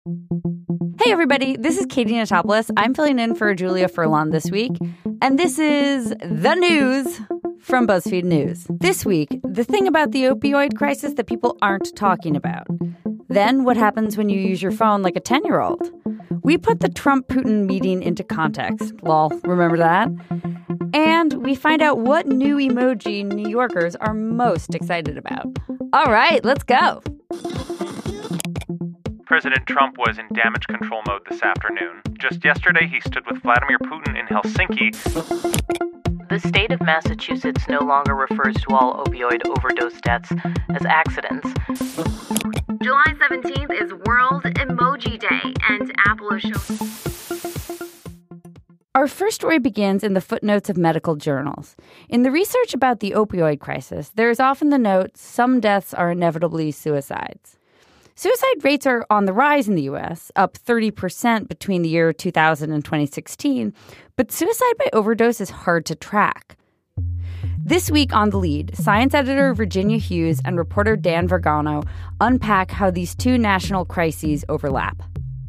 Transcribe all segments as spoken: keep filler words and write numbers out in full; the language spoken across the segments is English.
Hey, everybody. This is Katie Notopoulos. I'm filling in for Julia Furlan this week. And this is the news from BuzzFeed News. This week, the thing about the opioid crisis that people aren't talking about. Then what happens when you use your phone like a ten-year-old? We put the Trump-Putin meeting into context. Lol, remember that? And we find out what new emoji New Yorkers are most excited about. All right, let's go. President Trump was in damage control mode this afternoon. Just yesterday, he stood with Vladimir Putin in Helsinki. The state of Massachusetts no longer refers to all opioid overdose deaths as accidents. July seventeenth is World Emoji Day, and Apple is showing... Our first story begins in the footnotes of medical journals. In the research about the opioid crisis, there is often the note, some deaths are inevitably suicides. Suicide rates are on the rise in the U S, up thirty percent between the year two thousand and twenty sixteen, but suicide by overdose is hard to track. This week on The Lead, science editor Virginia Hughes and reporter Dan Vergano unpack how these two national crises overlap.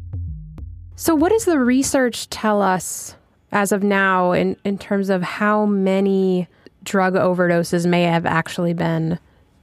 So what does the research tell us as of now in, in terms of how many drug overdoses may have actually been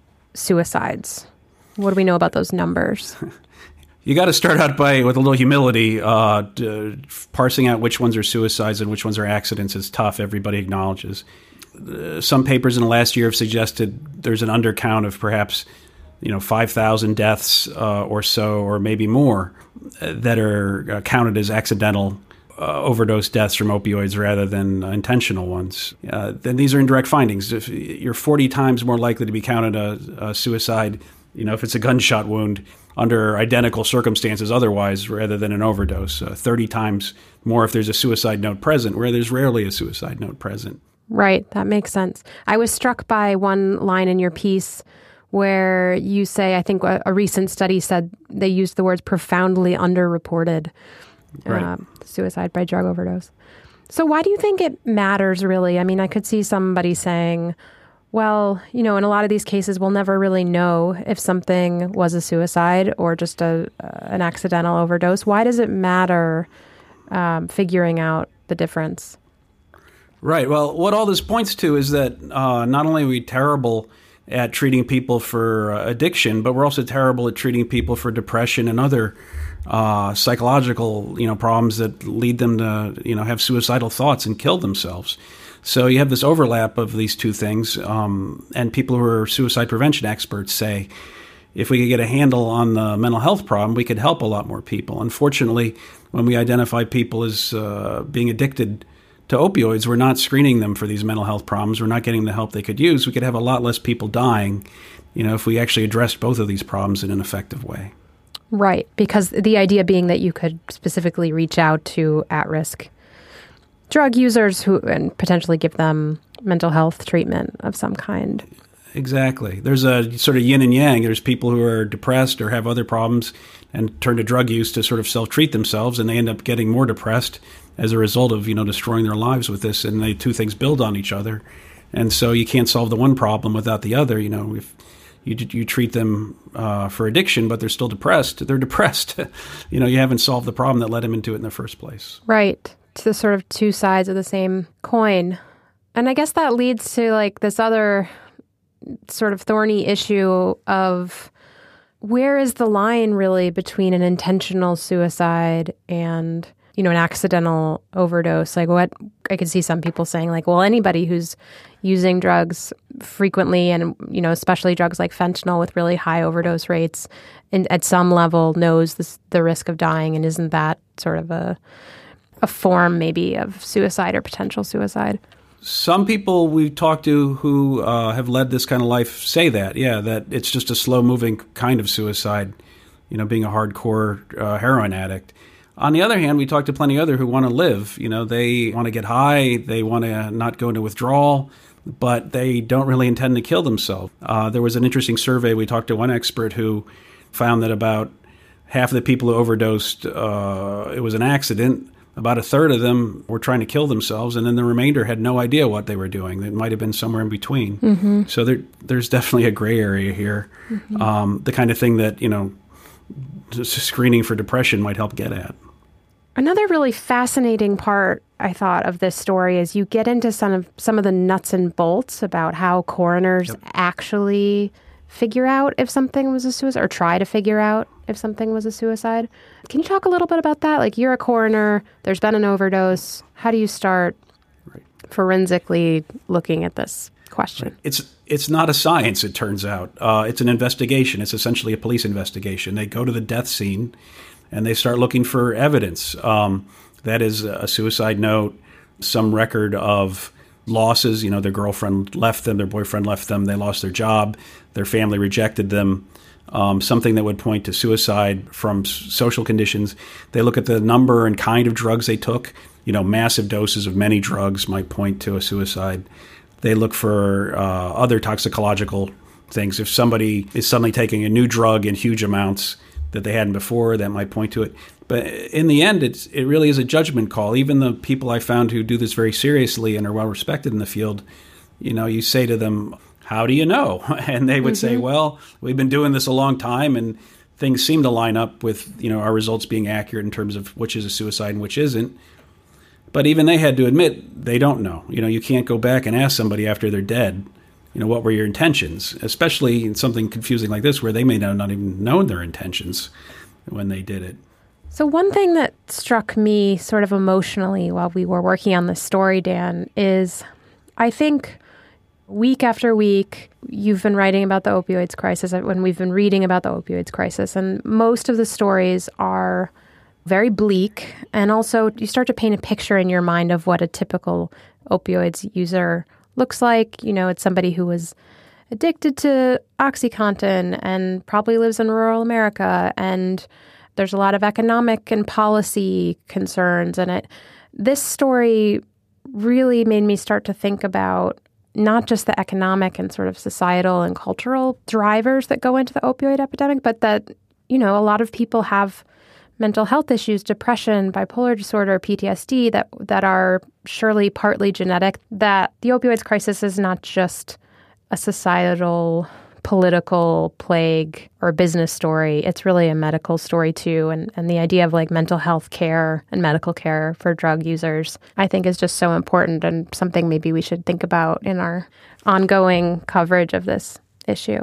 suicides? What do we know about those numbers? You got to start out by with a little humility. Uh, d- parsing out which ones are suicides and which ones are accidents is tough. Everybody acknowledges. Uh, some papers in the last year have suggested there's an undercount of perhaps, you know, five thousand deaths uh, or so, or maybe more, uh, that are uh, counted as accidental uh, overdose deaths from opioids rather than uh, intentional ones. Uh, then these are indirect findings. If you're forty times more likely to be counted a, a suicide, you know, if it's a gunshot wound under identical circumstances otherwise, rather than an overdose. Uh, thirty times more if there's a suicide note present, where there's rarely a suicide note present. Right. That makes sense. I was struck by one line in your piece where you say, I think a, a recent study said they used the words profoundly underreported, right. uh, suicide by drug overdose. So why do you think it matters, really? I mean, I could see somebody saying, well, you know, in a lot of these cases, we'll never really know if something was a suicide or just a uh, an accidental overdose. Why does it matter um, figuring out the difference? Right. Well, what all this points to is that uh, not only are we terrible at treating people for uh, addiction, but we're also terrible at treating people for depression and other uh, psychological, you know, problems that lead them to, you know, have suicidal thoughts and kill themselves. So you have this overlap of these two things, um, and people who are suicide prevention experts say, if we could get a handle on the mental health problem, we could help a lot more people. Unfortunately, when we identify people as uh, being addicted to opioids, we're not screening them for these mental health problems. We're not getting the help they could use. We could have a lot less people dying, you know, if we actually addressed both of these problems in an effective way. Right, because the idea being that you could specifically reach out to at-risk drug users who and potentially give them mental health treatment of some kind. Exactly. There's a sort of yin and yang. There's people who are depressed or have other problems and turn to drug use to sort of self-treat themselves, and they end up getting more depressed as a result of, you know, destroying their lives with this, and the two things build on each other. And so you can't solve the one problem without the other. You know, if you you treat them uh, for addiction, but they're still depressed, they're depressed. You know, you haven't solved the problem that led them into it in the first place. Right. To the sort of two sides of the same coin. And I guess that leads to like this other sort of thorny issue of where is the line really between an intentional suicide and, you know, an accidental overdose? Like what I could see some people saying like, well, anybody who's using drugs frequently and, you know, especially drugs like fentanyl with really high overdose rates and at some level knows this, the risk of dying. And isn't that sort of a a form maybe of suicide or potential suicide? Some people we talk to who uh, have led this kind of life say that, yeah, that it's just a slow-moving kind of suicide, you know, being a hardcore uh, heroin addict. On the other hand, we talk to plenty of other who want to live. You know, they want to get high, they want to not go into withdrawal, but they don't really intend to kill themselves. Uh, there was an interesting survey. We talked to one expert who found that about half of the people who overdosed, uh, it was an accident. About a third of them were trying to kill themselves, and then the remainder had no idea what they were doing. It might have been somewhere in between. Mm-hmm. So there, there's definitely a gray area here. Mm-hmm. Um, the kind of thing that, you know, screening for depression might help get at. Another really fascinating part, I thought, of this story is you get into some of some of the nuts and bolts about how coroners yep. actually figure out if something was a suicide, or try to figure out if something was a suicide. Can you talk a little bit about that? Like, you're a coroner, there's been an overdose. How do you start right. forensically looking at this question? Right. It's it's not a science, it turns out. Uh, it's an investigation. It's essentially a police investigation. They go to the death scene and they start looking for evidence. Um, that is a suicide note, some record of losses. You know, their girlfriend left them, their boyfriend left them, they lost their job, their family rejected them, um, something that would point to suicide from s- social conditions. They look at the number and kind of drugs they took. You know, massive doses of many drugs might point to a suicide. They look for uh, other toxicological things. If somebody is suddenly taking a new drug in huge amounts that they hadn't before, that might point to it. But in the end, it's it really is a judgment call. Even the people I found who do this very seriously and are well respected in the field, you know, you say to them, how do you know? And they would mm-hmm. say, well, we've been doing this a long time and things seem to line up with, you know, our results being accurate in terms of which is a suicide and which isn't. But even they had to admit they don't know. You know, you can't go back and ask somebody after they're dead, you know, what were your intentions, especially in something confusing like this where they may not, not even known their intentions when they did it. So one thing that struck me sort of emotionally while we were working on this story, Dan, is I think week after week, you've been writing about the opioids crisis, when we've been reading about the opioids crisis, and most of the stories are very bleak. And also you start to paint a picture in your mind of what a typical opioids user looks like. You know, it's somebody who was addicted to OxyContin and probably lives in rural America, and there's a lot of economic and policy concerns. And it, this story really made me start to think about not just the economic and sort of societal and cultural drivers that go into the opioid epidemic, but that, you know, a lot of people have mental health issues, depression, bipolar disorder, P T S D that that are surely partly genetic, that the opioids crisis is not just a societal, political plague or business story. It's really a medical story too. And, and the idea of like mental health care and medical care for drug users, I think is just so important and something maybe we should think about in our ongoing coverage of this issue.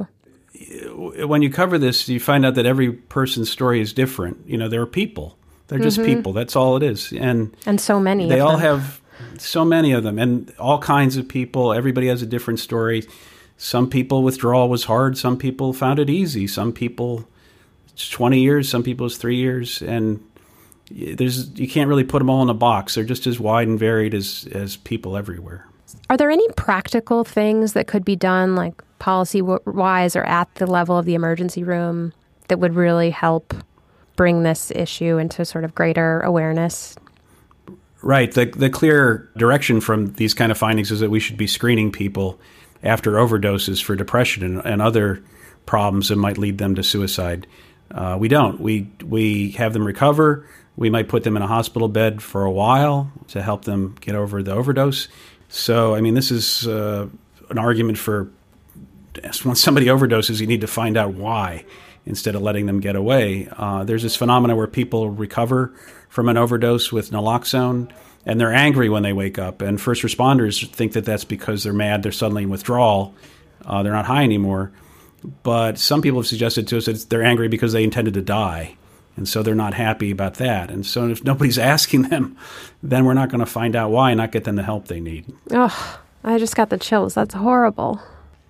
When you cover this, you find out that every person's story is different. You know, there are people. They're just mm-hmm. people. That's all it is. And and so many They of all them. have so many of them and all kinds of people. Everybody has a different story. Some people, withdrawal was hard. Some people found it easy. Some people, it's twenty years. Some people, it's three years. And there's you can't really put them all in a box. They're just as wide and varied as, as people everywhere. Are there any practical things that could be done, like policy-wise or at the level of the emergency room, that would really help bring this issue into sort of greater awareness? Right. The the clear direction from these kind of findings is that we should be screening people after overdoses for depression and, and other problems that might lead them to suicide. Uh, we don't. We we have them recover. We might put them in a hospital bed for a while to help them get over the overdose. So, I mean, this is uh, an argument for when somebody overdoses, you need to find out why instead of letting them get away. Uh, there's this phenomena where people recover from an overdose with naloxone, and they're angry when they wake up. And first responders think that that's because they're mad, they're suddenly in withdrawal, uh, they're not high anymore. But some people have suggested to us that they're angry because they intended to die. And so they're not happy about that. And so if nobody's asking them, then we're not going to find out why and not get them the help they need. Oh, I just got the chills. That's horrible.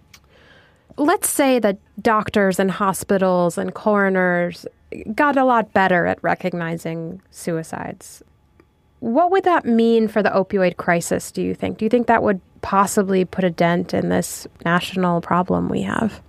Let's say that doctors and hospitals and coroners got a lot better at recognizing suicides. What would that mean for the opioid crisis, do you think? Do you think that would possibly put a dent in this national problem we have?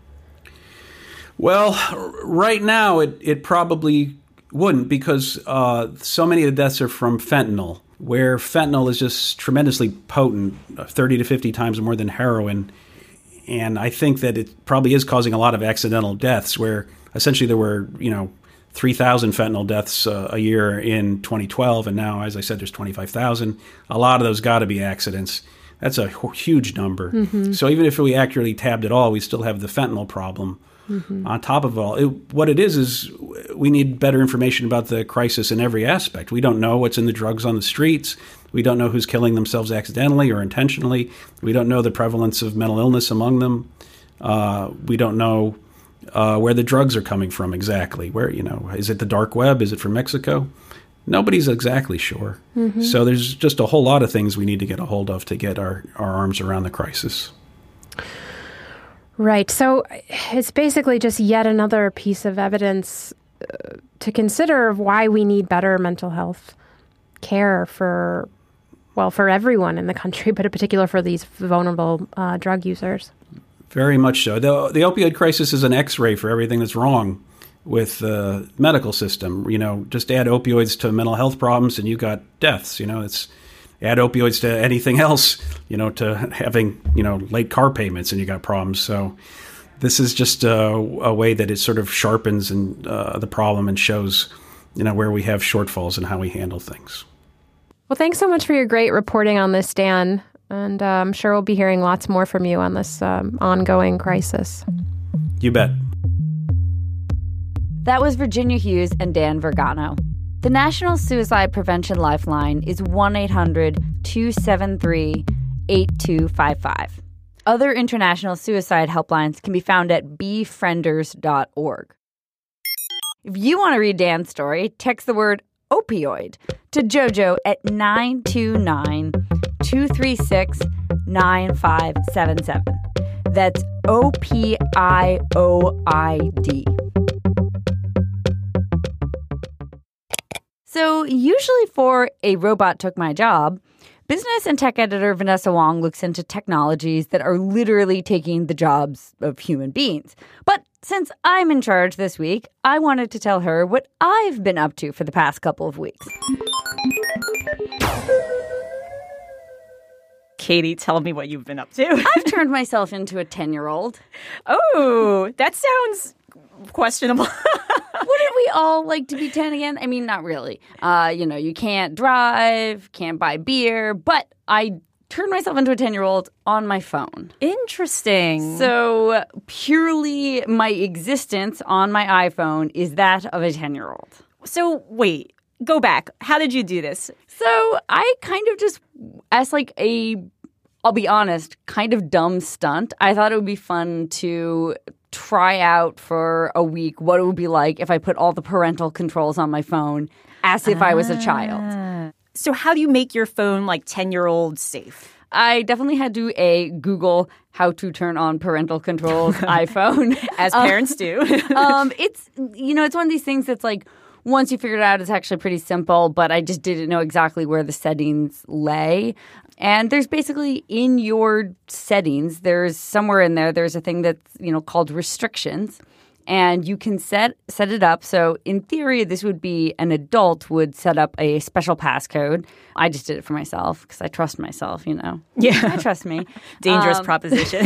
Well, right now it, it probably wouldn't, because uh, so many of the deaths are from fentanyl, where fentanyl is just tremendously potent, thirty to fifty times more than heroin. And I think that it probably is causing a lot of accidental deaths, where essentially there were, you know, three thousand fentanyl deaths uh, a year in twenty twelve. And now, as I said, there's twenty-five thousand. A lot of those got to be accidents. That's a huge number. Mm-hmm. So even if we accurately tabbed it all, we still have the fentanyl problem. mm-hmm. on top of all. It, what it is is we need better information about the crisis in every aspect. We don't know what's in the drugs on the streets. We don't know who's killing themselves accidentally or intentionally. We don't know the prevalence of mental illness among them. Uh, we don't know uh, where the drugs are coming from exactly. Where, you know, is it the dark web? Is it from Mexico? Nobody's exactly sure. Mm-hmm. So there's just a whole lot of things we need to get a hold of to get our, our arms around the crisis. Right. So it's basically just yet another piece of evidence uh, to consider of why we need better mental health care for, well, for everyone in the country, but in particular for these vulnerable uh, drug users. Very much so. The, the opioid crisis is an X-ray for everything that's wrong with the medical system. You know, just add opioids to mental health problems and you got deaths. You know, it's add opioids to anything else, you know, to having, you know, late car payments and you got problems. So this is just a, a way that it sort of sharpens and uh, the problem and shows, you know, where we have shortfalls and how we handle things. Well, thanks so much for your great reporting on this, Dan. And uh, I'm sure we'll be hearing lots more from you on this um, ongoing crisis. You bet. That was Virginia Hughes and Dan Vergano. The National Suicide Prevention Lifeline is one eight hundred two seven three eight two five five. Other international suicide helplines can be found at befrienders dot org. If you want to read Dan's story, text the word opioid to JoJo at nine two nine, two three six, nine five seven seven. That's O P I O I D. So usually for A Robot Took My Job, business and tech editor Vanessa Wong looks into technologies that are literally taking the jobs of human beings. But since I'm in charge this week, I wanted to tell her what I've been up to for the past couple of weeks. Katie, tell me what you've been up to. I've turned myself into a ten-year-old. Oh, that sounds questionable. Wouldn't we all like to be ten again? I mean, not really. Uh, you know, you can't drive, can't buy beer, but I turned myself into a ten-year-old on my phone. Interesting. So purely my existence on my iPhone is that of a ten-year-old. So wait, go back. How did you do this? So I kind of just, as like a, I'll be honest, kind of dumb stunt, I thought it would be fun to try out for a week what it would be like if I put all the parental controls on my phone as if ah. I was a child. So how do you make your phone like ten-year-old safe? I definitely had to a Google how to turn on parental controls iPhone. As parents um, do. um, it's, you know, it's one of these things that's like, once you figure it out, it's actually pretty simple, but I just didn't know exactly where the settings lay. And there's basically in your settings, there's somewhere in there, there's a thing that's, you know, called restrictions. And you can set set it up. So in theory, this would be an adult would set up a special passcode. I just did it for myself because I trust myself, you know. Yeah. I trust me. Dangerous um, proposition.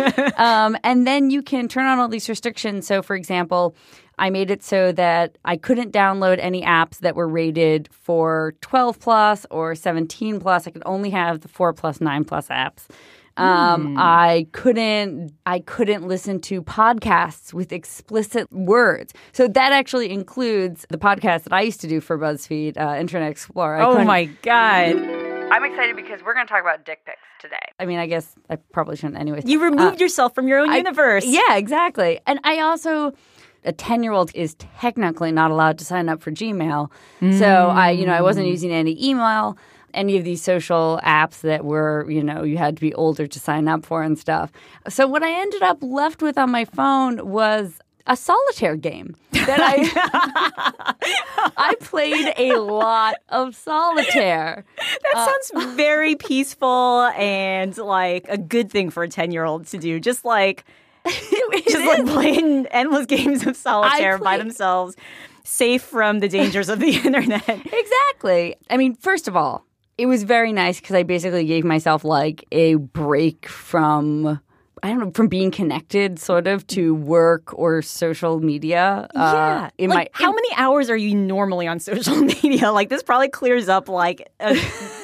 um, and then you can turn on all these restrictions. So, for example, I made it so that I couldn't download any apps that were rated for twelve plus or seventeen plus. I could only have the four plus, nine plus apps. Um, mm. I couldn't. I couldn't listen to podcasts with explicit words. So that actually includes the podcast that I used to do for BuzzFeed, uh, Internet Explorer. I oh my god! I'm excited because we're going to talk about dick pics today. I mean, I guess I probably shouldn't, anyways. You removed uh, yourself from your own I, universe. Yeah, exactly. And I also. A ten-year-old is technically not allowed to sign up for Gmail. Mm. So I, you know, I wasn't using any email, any of these social apps that were, you know, you had to be older to sign up for and stuff. So what I ended up left with on my phone was a solitaire game that I I played a lot of solitaire. That uh, sounds very peaceful and like a good thing for a ten-year-old to do. Just like just like playing endless games of solitaire play- by themselves, safe from the dangers of the internet. Exactly. I mean, first of all, it was very nice because I basically gave myself like a break from, I don't know, from being connected sort of to work or social media. Yeah. Uh, in like, my, how in, many hours are you normally on social media? Like, this probably clears up like a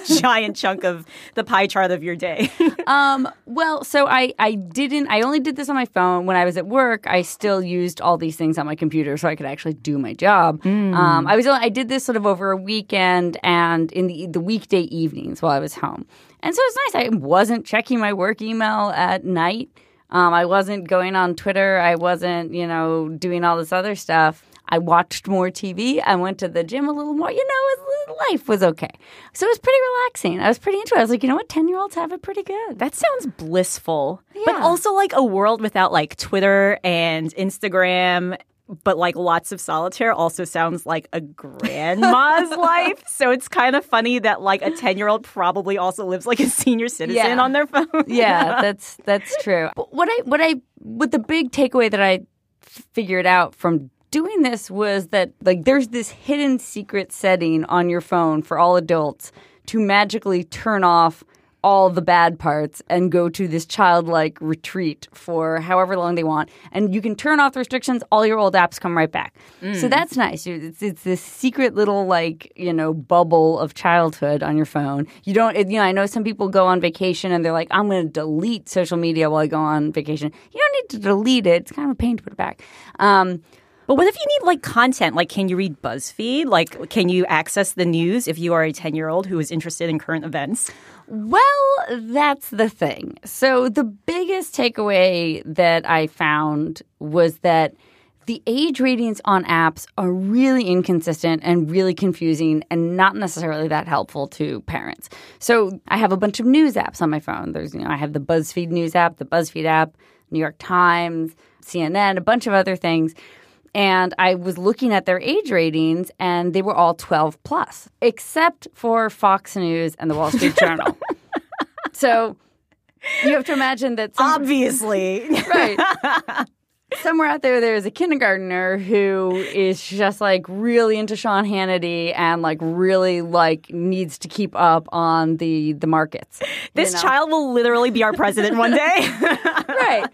giant chunk of the pie chart of your day. um, well, so I, I didn't, I only did this on my phone. When I was at work, I still used all these things on my computer so I could actually do my job. Mm. Um, I was, I did this sort of over a weekend and in the, the weekday evenings while I was home. And so it's nice. I wasn't checking my work email at night. Um, I wasn't going on Twitter. I wasn't, you know, doing all this other stuff. I watched more T V. I went to the gym a little more. You know, it, life was okay. So it was pretty relaxing. I was pretty into it. I was like, you know what? ten-year-olds have it pretty good. That sounds blissful. Yeah. But also like a world without like Twitter and Instagram, but like lots of solitaire also sounds like a grandma's life. So it's kind of funny that like a ten-year-old probably also lives like a senior citizen yeah. on their phone. Yeah, that's that's true. But what I what I what the big takeaway that I figured out from doing this was that like there's this hidden secret setting on your phone for all adults to magically turn off all the bad parts and go to this childlike retreat for however long they want. And you can turn off the restrictions. All your old apps come right back. Mm. So that's nice. It's, it's this secret little like, you know, bubble of childhood on your phone. You don't, you know, I know some people go on vacation and they're like, I'm going to delete social media while I go on vacation. You don't need to delete it. It's kind of a pain to put it back. Um, But what if you need like content? Like, can you read BuzzFeed? Like, can you access the news if you are a ten-year-old who is interested in current events? Well, that's the thing. So the biggest takeaway that I found was that the age ratings on apps are really inconsistent and really confusing and not necessarily that helpful to parents. So I have a bunch of news apps on my phone. There's, you know, I have the BuzzFeed news app, the BuzzFeed app, New York Times, C N N, a bunch of other things. And I was looking at their age ratings, and they were all twelve plus, except for Fox News and the Wall Street Journal. So you have to imagine that some, obviously, right? Somewhere out there, there is a kindergartner who is just like really into Sean Hannity and like really like needs to keep up on the the markets. This you know? child will literally be our president one day, right?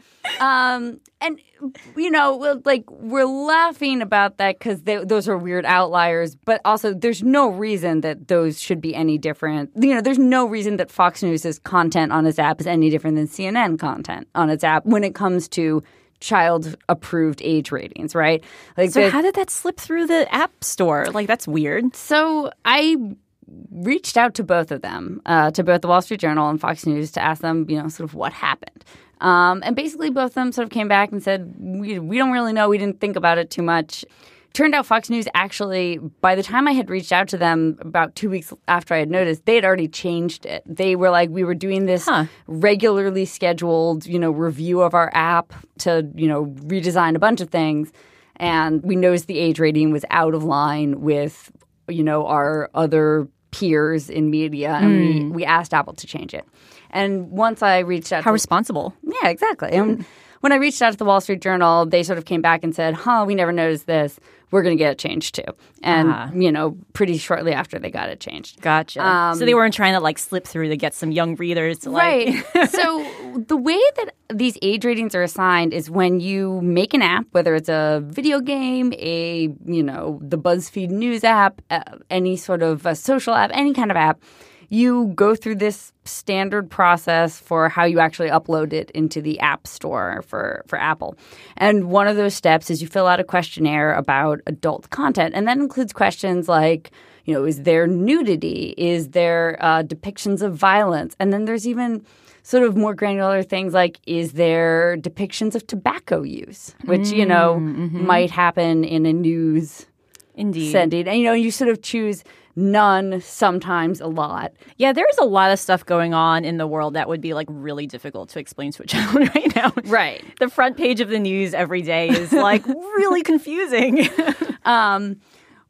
Um, and you know, we'll, like we're laughing about that because those are weird outliers, but also there's no reason that those should be any different. You know, there's no reason that Fox News' content on its app is any different than C N N content on its app when it comes to child-approved age ratings, right? Like, so the, how did that slip through the app store? Like, that's weird. So I reached out to both of them, uh, to both the Wall Street Journal and Fox News, to ask them, you know, sort of what happened. Um, and basically, both of them sort of came back and said, we, we don't really know. We didn't think about it too much. Turned out Fox News actually, by the time I had reached out to them about two weeks after I had noticed, they had already changed it. They were like, we were doing this huh. regularly scheduled, you know, review of our app to, you know, redesign a bunch of things. And we noticed the age rating was out of line with, you know, our other peers in media. And mm. we, we asked Apple to change it. And once I reached out How to, responsible. Yeah, exactly. And when I reached out to the Wall Street Journal, they sort of came back and said, huh, we never noticed this. We're going to get it changed too. And, uh-huh. you know, pretty shortly after they got it changed. Gotcha. Um, so they weren't trying to like slip through to get some young readers to like. Right. So the way that these age ratings are assigned is when you make an app, whether it's a video game, a, you know, the BuzzFeed News app, uh, any sort of a social app, any kind of app, you go through this standard process for how you actually upload it into the App Store for, for Apple. And one of those steps is you fill out a questionnaire about adult content. And that includes questions like, you know, is there nudity? Is there uh, depictions of violence? And then there's even sort of more granular things like, is there depictions of tobacco use? Which, mm, you know, mm-hmm. might happen in a news Indeed. setting. And, you know, you sort of choose none, sometimes a lot. Yeah, there's a lot of stuff going on in the world that would be like really difficult to explain to a child right now. Right. The front page of the news every day is like really confusing. um,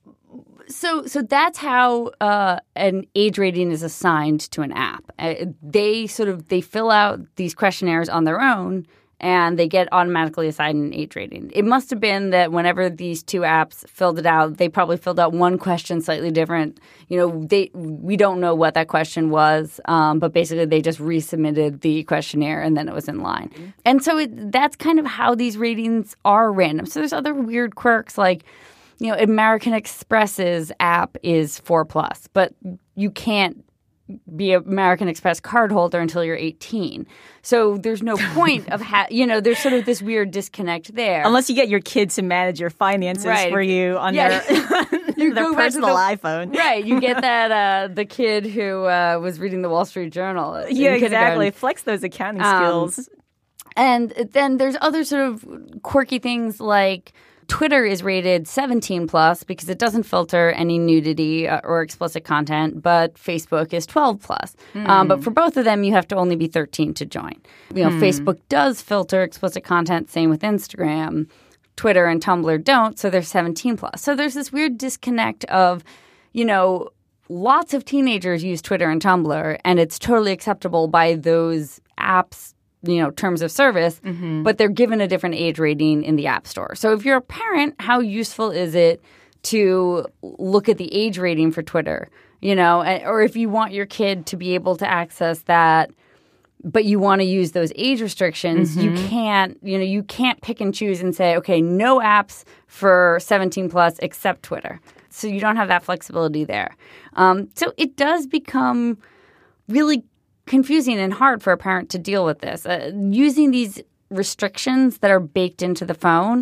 so, so that's how uh, an age rating is assigned to an app. Uh, they sort of they fill out these questionnaires on their own, and they get automatically assigned an age rating. It must have been that whenever these two apps filled it out, they probably filled out one question slightly different. You know, they we don't know what that question was, um, but basically they just resubmitted the questionnaire and then it was in line. Mm-hmm. And so it, that's kind of how these ratings are random. So there's other weird quirks like, you know, American Express's app is four plus, but you can't be an American Express cardholder until you're eighteen. So there's no point of, ha- you know, there's sort of this weird disconnect there. Unless you get your kids to manage your finances right. for you on yeah. their, you their personal the, iPhone. Right. You get that, uh, the kid who uh, was reading the Wall Street Journal. Yeah, exactly. Flex those accounting um, skills. And then there's other sort of quirky things like Twitter is rated seventeen plus because it doesn't filter any nudity or explicit content, but Facebook is twelve plus. Mm. Um, but for both of them, you have to only be thirteen to join. You know, mm. Facebook does filter explicit content, same with Instagram. Twitter and Tumblr don't, so they're seventeen plus. So there's this weird disconnect of, you know, lots of teenagers use Twitter and Tumblr, and it's totally acceptable by those apps, you know, terms of service, mm-hmm. but they're given a different age rating in the App Store. So if you're a parent, how useful is it to look at the age rating for Twitter, you know, or if you want your kid to be able to access that, but you want to use those age restrictions, mm-hmm. you can't, you know, you can't pick and choose and say, okay, no apps for seventeen plus except Twitter. So you don't have that flexibility there. Um, so it does become really confusing and hard for a parent to deal with this. Uh, using these restrictions that are baked into the phone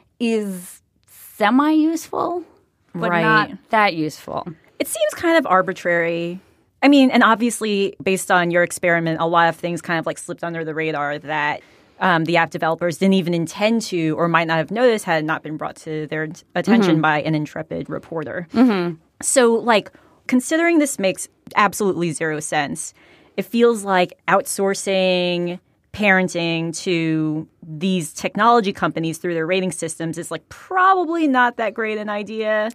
is semi-useful, but right. not that useful. It seems kind of arbitrary. I mean, and obviously, based on your experiment, a lot of things kind of like slipped under the radar that um, the app developers didn't even intend to or might not have noticed had not been brought to their attention mm-hmm. by an intrepid reporter. Mm-hmm. So, like, considering this makes absolutely zero sense, it feels like outsourcing parenting to these technology companies through their rating systems is like probably not that great an idea.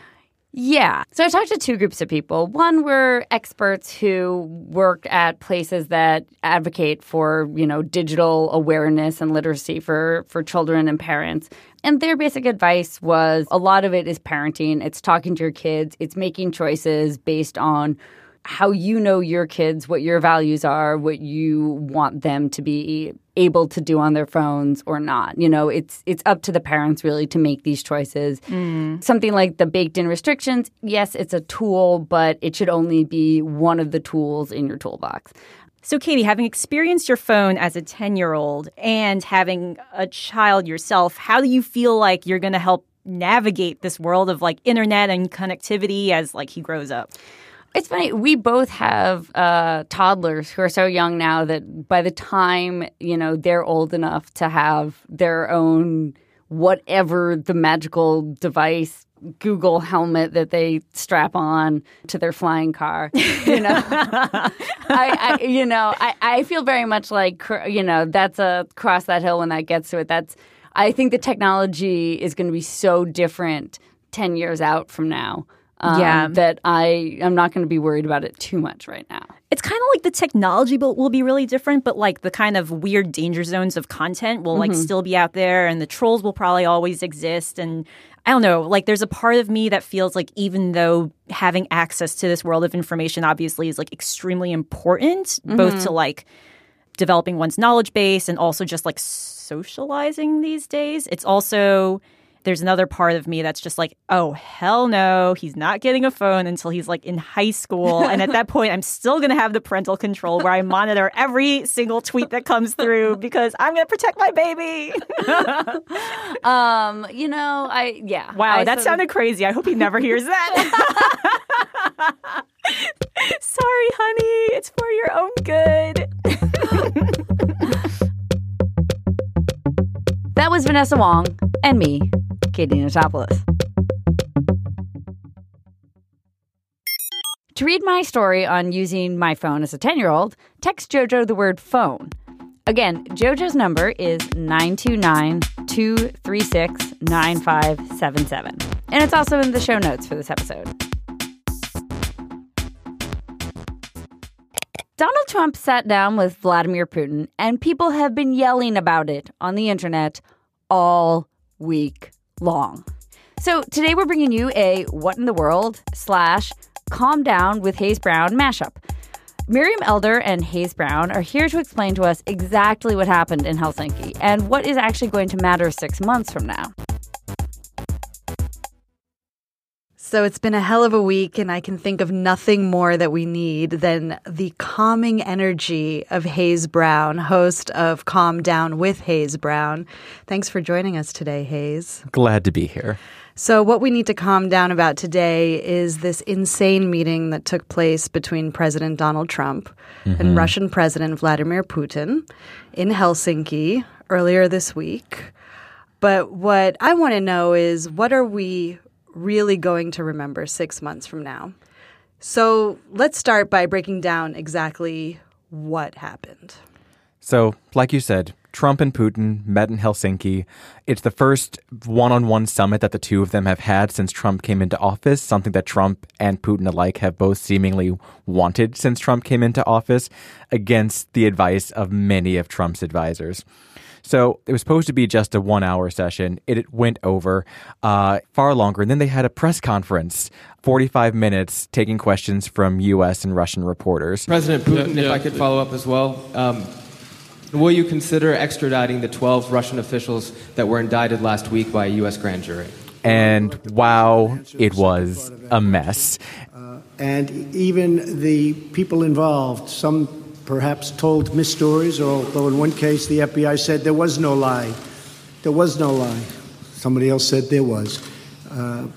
Yeah. So I talked to two groups of people. One were experts who work at places that advocate for, you know, digital awareness and literacy for, for children and parents. And their basic advice was a lot of it is parenting. It's talking to your kids. It's making choices based on how you know your kids, what your values are, what you want them to be able to do on their phones or not. You know, it's it's up to the parents really to make these choices. Mm. Something like the baked-in restrictions, yes, it's a tool, but it should only be one of the tools in your toolbox. So, Katie, having experienced your phone as a ten-year-old and having a child yourself, how do you feel like you're going to help navigate this world of, like, internet and connectivity as, like, he grows up? It's funny. We both have uh, toddlers who are so young now that by the time, you know, they're old enough to have their own whatever the magical device, Google helmet that they strap on to their flying car, you know, I, I, you know, I, I feel very much like, you know, that's a cross that hill when that gets to it. That's I think the technology is going to be so different ten years out from now. Um, yeah. That I, I'm not going to be worried about it too much right now. It's kind of like the technology will, will be really different, but like the kind of weird danger zones of content will like mm-hmm. still be out there, and the trolls will probably always exist. And I don't know, like there's a part of me that feels like even though having access to this world of information obviously is like extremely important, mm-hmm. both to like developing one's knowledge base and also just like socializing these days, it's also... There's another part of me that's just like, oh, hell no, he's not getting a phone until he's like in high school. And at that point, I'm still going to have the parental control where I monitor every single tweet that comes through because I'm going to protect my baby. um, you know, I, yeah. Wow, I that sounded of... crazy. I hope he never hears that. Sorry, honey. It's for your own good. That was Vanessa Wong and me, Katie Notopoulos. To read my story on using my phone as a ten-year-old, text JoJo the word phone. Again, JoJo's number is nine two nine, two three six, nine five seven seven. And it's also in the show notes for this episode. Donald Trump sat down with Vladimir Putin, and people have been yelling about it on the internet all week long. So today we're bringing you a What in the World slash Calm Down with Hayes Brown mashup. Miriam Elder and Hayes Brown are here to explain to us exactly what happened in Helsinki and what is actually going to matter six months from now. So it's been a hell of a week, and I can think of nothing more that we need than the calming energy of Hayes Brown, host of Calm Down with Hayes Brown. Thanks for joining us today, Hayes. Glad to be here. So what we need to calm down about today is this insane meeting that took place between President Donald Trump mm-hmm. and Russian President Vladimir Putin in Helsinki earlier this week. But what I want to know is, what are we really going to remember six months from now? So let's start by breaking down exactly what happened. So, like you said, Trump and Putin met in Helsinki. It's the first one-on-one summit that the two of them have had since Trump came into office, something that Trump and Putin alike have both seemingly wanted since Trump came into office, against the advice of many of Trump's advisors. So it was supposed to be just a one-hour session. It, it went over uh, far longer. And then they had a press conference, forty-five minutes, taking questions from U S and Russian reporters. President Putin, yeah, yeah. if I could follow up as well, um, will you consider extraditing the twelve Russian officials that were indicted last week by a U S grand jury? And wow, it was a mess. Uh, and even the people involved, some perhaps told misstories, although in one case the F B I said there was no lie. There was no lie. Somebody else said there was. Uh,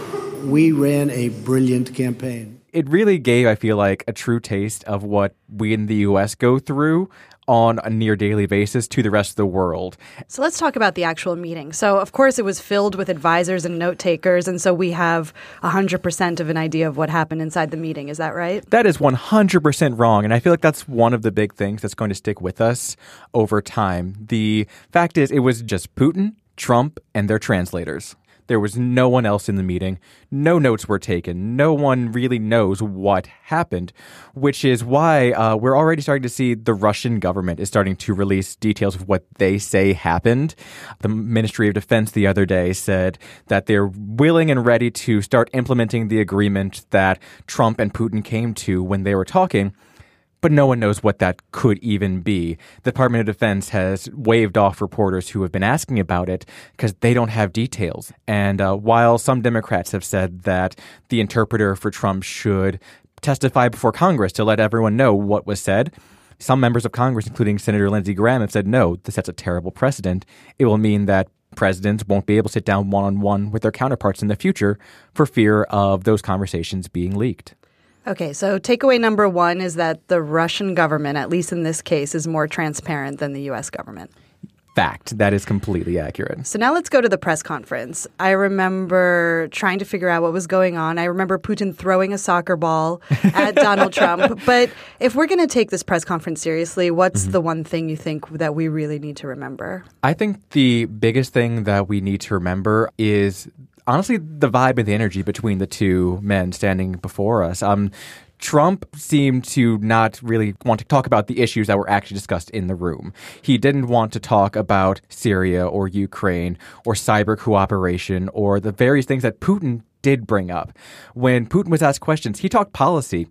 we ran a brilliant campaign. It really gave, I feel like, a true taste of what we in the U S go through on a near daily basis to the rest of the world. So let's talk about the actual meeting. So, of course, it was filled with advisors and note takers, and so we have one hundred percent of an idea of what happened inside the meeting. Is that right? That is one hundred percent wrong, and I feel like that's one of the big things that's going to stick with us over time. The fact is, it was just Putin, Trump, and their translators. There was no one else in the meeting. No notes were taken. No one really knows what happened, which is why uh, we're already starting to see the Russian government is starting to release details of what they say happened. The Ministry of Defense the other day said that they're willing and ready to start implementing the agreement that Trump and Putin came to when they were talking. But no one knows what that could even be. The Department of Defense has waved off reporters who have been asking about it because they don't have details. And uh, while some Democrats have said that the interpreter for Trump should testify before Congress to let everyone know what was said, some members of Congress, including Senator Lindsey Graham, have said, no, this sets a terrible precedent. It will mean that presidents won't be able to sit down one-on-one with their counterparts in the future for fear of those conversations being leaked. Okay, so takeaway number one is that the Russian government, at least in this case, is more transparent than the U S government. Fact. That is completely accurate. So now let's go to the press conference. I remember trying to figure out what was going on. I remember Putin throwing a soccer ball at Donald Trump. But if we're going to take this press conference seriously, what's mm-hmm. the one thing you think that we really need to remember? I think the biggest thing that we need to remember is honestly the vibe and the energy between the two men standing before us. Um, Trump seemed to not really want to talk about the issues that were actually discussed in the room. He didn't want to talk about Syria or Ukraine or cyber cooperation or the various things that Putin did bring up. When Putin was asked questions, he talked policy.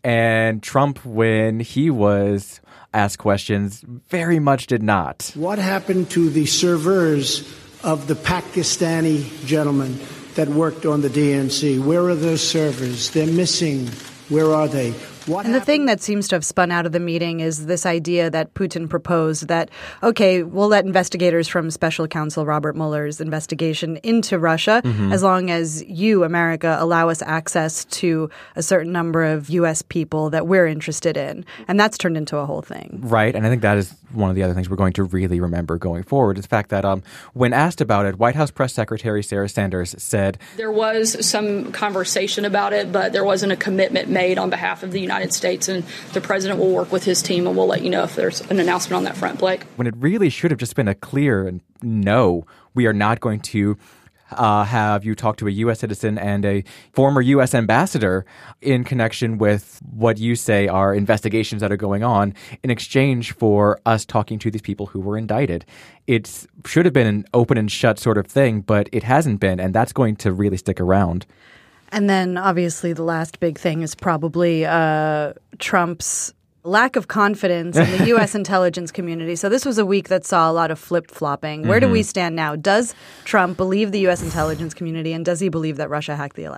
And Trump, when he was asked questions, very much did not. What happened to the servers of the Pakistani gentleman that worked on the D N C? Where are those servers? They're missing. Where are they? What and the happened? thing that seems to have spun out of the meeting is this idea that Putin proposed that, okay, we'll let investigators from Special Counsel Robert Mueller's investigation into Russia mm-hmm. as long as you, America, allow us access to a certain number of U S people that we're interested in. And that's turned into a whole thing. Right. And I think that is one of the other things we're going to really remember going forward is the fact that um, when asked about it, White House Press Secretary Sarah Sanders said, there was some conversation about it, but there wasn't a commitment made on behalf of the United States, and the president will work with his team, and we'll let you know if there's an announcement on that front, Blake. When it really should have just been a clear no, we are not going to uh, have you talk to a U S citizen and a former U S ambassador in connection with what you say are investigations that are going on in exchange for us talking to these people who were indicted. It should have been an open and shut sort of thing, but it hasn't been, and that's going to really stick around. And then obviously the last big thing is probably uh, Trump's lack of confidence in the U S intelligence community. So this was a week that saw a lot of flip-flopping. Where mm-hmm. do we stand now? Does Trump believe the U S intelligence community, and does he believe that Russia hacked the election?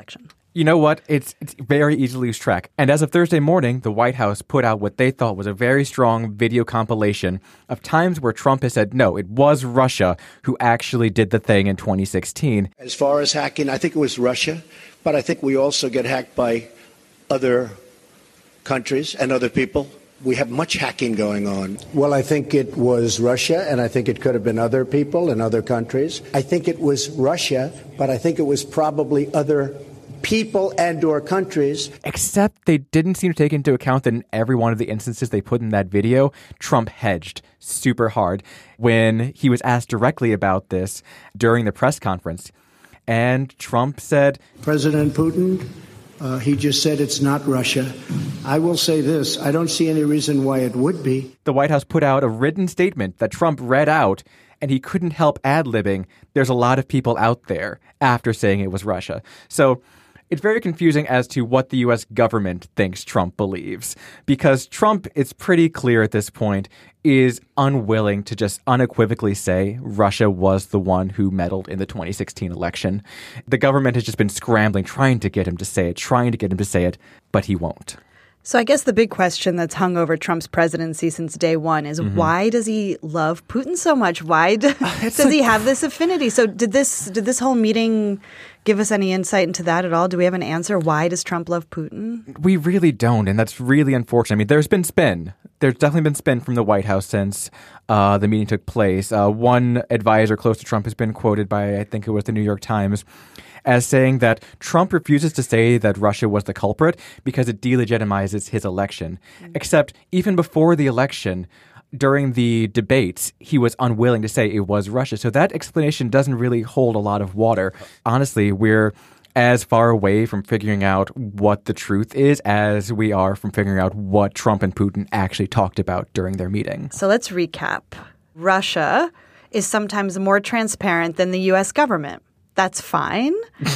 You know what? It's it's very easy to lose track. And as of Thursday morning, the White House put out what they thought was a very strong video compilation of times where Trump has said, no, it was Russia who actually did the thing in twenty sixteen. As far as hacking, I think it was Russia, but I think we also get hacked by other countries and other people. We have much hacking going on. Well, I think it was Russia, and I think it could have been other people in other countries. I think it was Russia, but I think it was probably other people and or countries. Except they didn't seem to take into account that in every one of the instances they put in that video, Trump hedged super hard when he was asked directly about this during the press conference. And Trump said, President Putin, uh, he just said it's not Russia. I will say this, I don't see any reason why it would be. The White House put out a written statement that Trump read out, and he couldn't help ad-libbing, there's a lot of people out there after saying it was Russia. So it's very confusing as to what the U S government thinks Trump believes, because Trump, it's pretty clear at this point, is unwilling to just unequivocally say Russia was the one who meddled in the twenty sixteen election. The government has just been scrambling, trying to get him to say it, trying to get him to say it, but he won't. So I guess the big question that's hung over Trump's presidency since day one is mm-hmm. why does he love Putin so much? Why do, does a, he have this affinity? So did this did this whole meeting give us any insight into that at all? Do we have an answer? Why does Trump love Putin? We really don't, and that's really unfortunate. I mean, there's been spin. There's definitely been spin from the White House since uh, the meeting took place. Uh, one advisor close to Trump has been quoted by, I think it was the New York Times, as saying that Trump refuses to say that Russia was the culprit because it delegitimizes his election. Mm-hmm. Except even before the election, during the debates, he was unwilling to say it was Russia. So that explanation doesn't really hold a lot of water. Honestly, we're as far away from figuring out what the truth is as we are from figuring out what Trump and Putin actually talked about during their meeting. So let's recap. Russia is sometimes more transparent than the U S government. That's fine.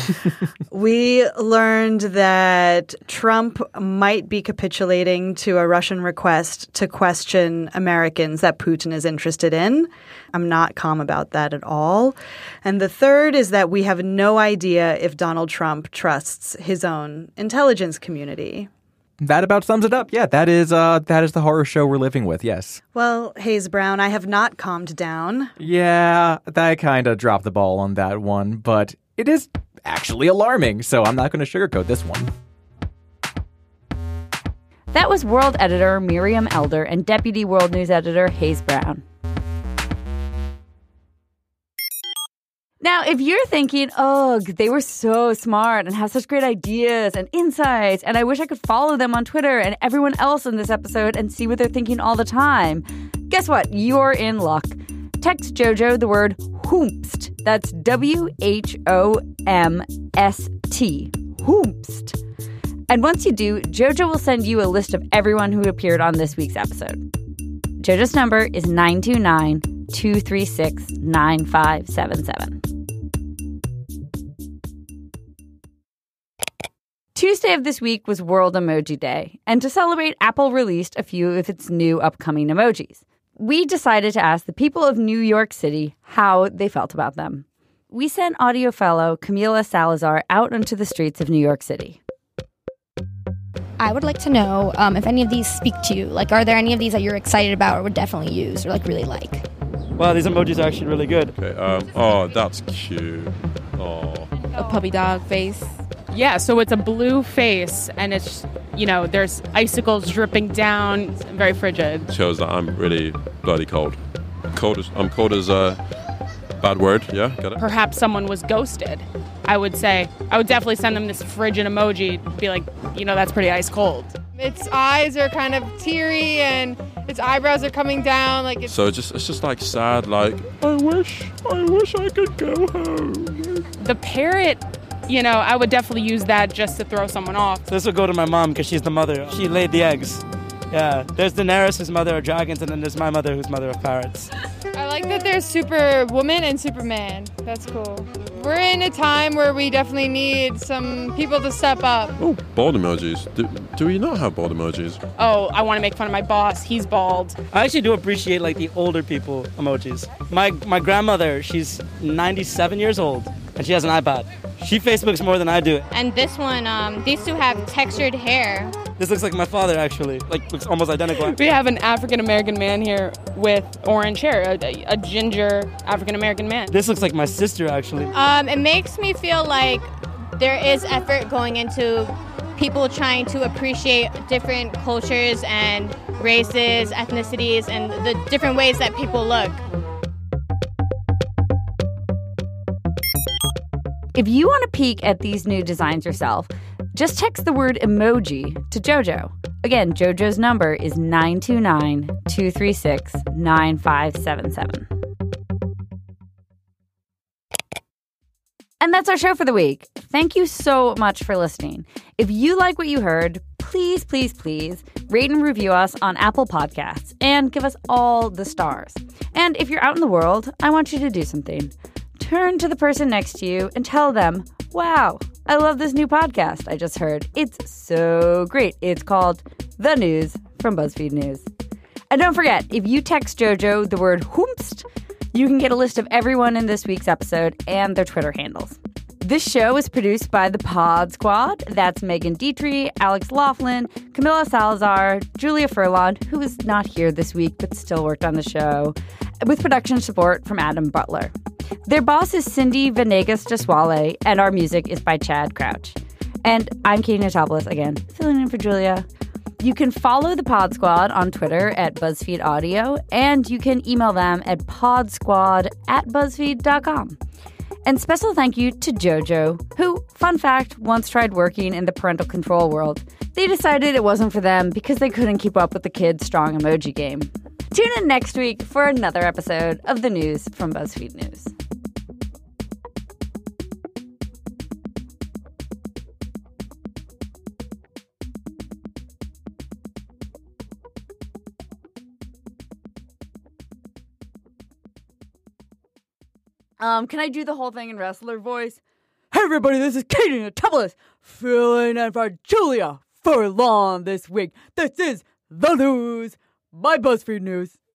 We learned that Trump might be capitulating to a Russian request to question Americans that Putin is interested in. I'm not calm about that at all. And the third is that we have no idea if Donald Trump trusts his own intelligence community. That about sums it up. Yeah, that is uh, that is the horror show we're living with, yes. Well, Hayes Brown, I have not calmed down. Yeah, I kind of dropped the ball on that one, but it is actually alarming, so I'm not going to sugarcoat this one. That was World Editor Miriam Elder and Deputy World News Editor Hayes Brown. Now, if you're thinking, oh, they were so smart and have such great ideas and insights, and I wish I could follow them on Twitter and everyone else in this episode and see what they're thinking all the time, guess what? You're in luck. Text JoJo the word whomst. That's W H O M S T. Whomst. And once you do, JoJo will send you a list of everyone who appeared on this week's episode. JoJo's number is nine two nine, two three six, nine five seven seven. Tuesday of this week was World Emoji Day, and to celebrate, Apple released a few of its new upcoming emojis. We decided to ask the people of New York City how they felt about them. We sent audio fellow Camila Salazar out onto the streets of New York City. I would like to know um, if any of these speak to you. Like, are there any of these that you're excited about or would definitely use or, like, really like? Wow, these emojis are actually really good. Okay, um, oh, that's cute. Oh. A puppy dog face. Yeah, so it's a blue face, and it's, you know, there's icicles dripping down. It's very frigid. Shows that I'm really bloody cold. Cold as, I'm cold as a bad word, yeah, got it? Perhaps someone was ghosted. I would say, I would definitely send them this frigid emoji, be like, you know, that's pretty ice cold. Its eyes are kind of teary, and its eyebrows are coming down. Like it's So it's just, it's just like sad, like, I wish, I wish I could go home. The parrot, you know, I would definitely use that just to throw someone off. So this will go to my mom because she's the mother. She laid the eggs. Yeah, there's Daenerys, who's mother of dragons, and then there's my mother, who's mother of parrots. I like that there's Superwoman and Superman. That's cool. We're in a time where we definitely need some people to step up. Oh, bald emojis. Do, do we not have bald emojis? Oh, I want to make fun of my boss. He's bald. I actually do appreciate, like, the older people emojis. My my grandmother, she's ninety-seven years old, and she has an iPod. She Facebooks more than I do. And this one, um, these two have textured hair. This looks like my father, actually. Like, looks almost identical. We have an African-American man here with orange hair, a, a ginger African-American man. This looks like my sister, actually. Um, it makes me feel like there is effort going into people trying to appreciate different cultures and races, ethnicities, and the different ways that people look. If you want to peek at these new designs yourself, just text the word emoji to JoJo. Again, JoJo's number is nine two nine, two three six, nine five seven seven. And that's our show for the week. Thank you so much for listening. If you like what you heard, please, please, please rate and review us on Apple Podcasts and give us all the stars. And if you're out in the world, I want you to do something. Turn to the person next to you and tell them, wow, I love this new podcast I just heard. It's so great. It's called The News from BuzzFeed News. And don't forget, if you text JoJo the word whoomst, you can get a list of everyone in this week's episode and their Twitter handles. This show is produced by the Pod Squad. That's Megan Dietrich, Alex Laughlin, Camilla Salazar, Julia Furlan, who is not here this week but still worked on the show, with production support from Adam Butler. Their boss is Cindy Venegas Jaswale, and our music is by Chad Crouch. And I'm Katie Notopoulos, again, filling in for Julia. You can follow the Pod Squad on Twitter at BuzzFeed Audio, and you can email them at podsquad at buzzfeed dot com. And special thank you to JoJo, who, fun fact, once tried working in the parental control world. They decided it wasn't for them because they couldn't keep up with the kids' strong emoji game. Tune in next week for another episode of The News from BuzzFeed News. Um, can I do the whole thing in wrestler voice? Hey everybody, this is Katie Notopoulos, filling in for Julia Furlan this week. This is The News by BuzzFeed News.